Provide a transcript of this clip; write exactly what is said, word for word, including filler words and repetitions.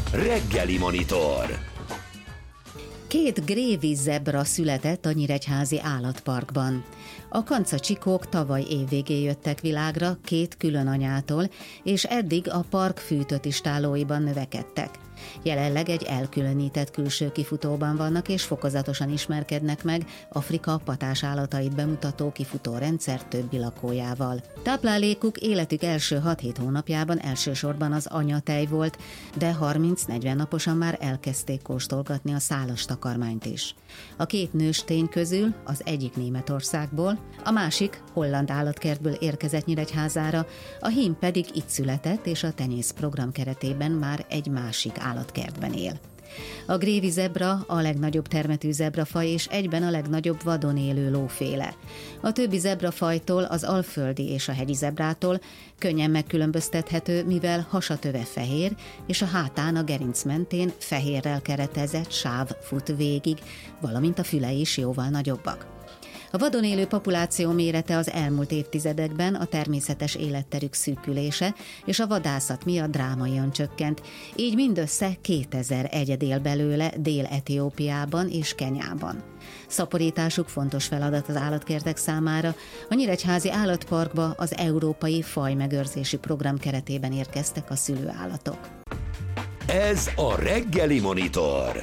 Reggeli Monitor. Két grévi zebra született a Nyíregyházi állatparkban. A kancacsikók tavaly évvégén jöttek világra két külön anyától, és eddig a park fűtött istállóiban növekedtek. Jelenleg egy elkülönített külső kifutóban vannak, és fokozatosan ismerkednek meg Afrika patásállatait bemutató kifutórendszer többi lakójával. Táplálékuk életük első hat-hét hónapjában elsősorban az anyatej volt, de harminc-negyven naposan már elkezdték kóstolgatni a szálas takarmányt is. A két nőstény közül az egyik Németországból, a másik holland állatkertből érkezett Nyíregyházára, a hím pedig itt született, és a tenyészprogram keretében már egy másik állatkertben él. A grévi zebra a legnagyobb termetű zebrafaj, és egyben a legnagyobb vadon élő lóféle. A többi zebrafajtól, az alföldi és a hegyi zebrától könnyen megkülönböztethető, mivel hasatöve fehér, és a hátán a gerinc mentén fehérrel keretezett sáv fut végig, valamint a fülei is jóval nagyobbak. A vadon élő populáció mérete az elmúlt évtizedekben a természetes életterük szűkülése és a vadászat miatt drámaian csökkent, így mindössze kétezer egyed él belőle Dél-Etiópiában és Kenyában. Szaporításuk fontos feladat az állatkertek számára. A Nyíregyházi állatparkba az Európai Fajmegőrzési Program keretében érkeztek a szülőállatok. Ez a Reggeli Monitor.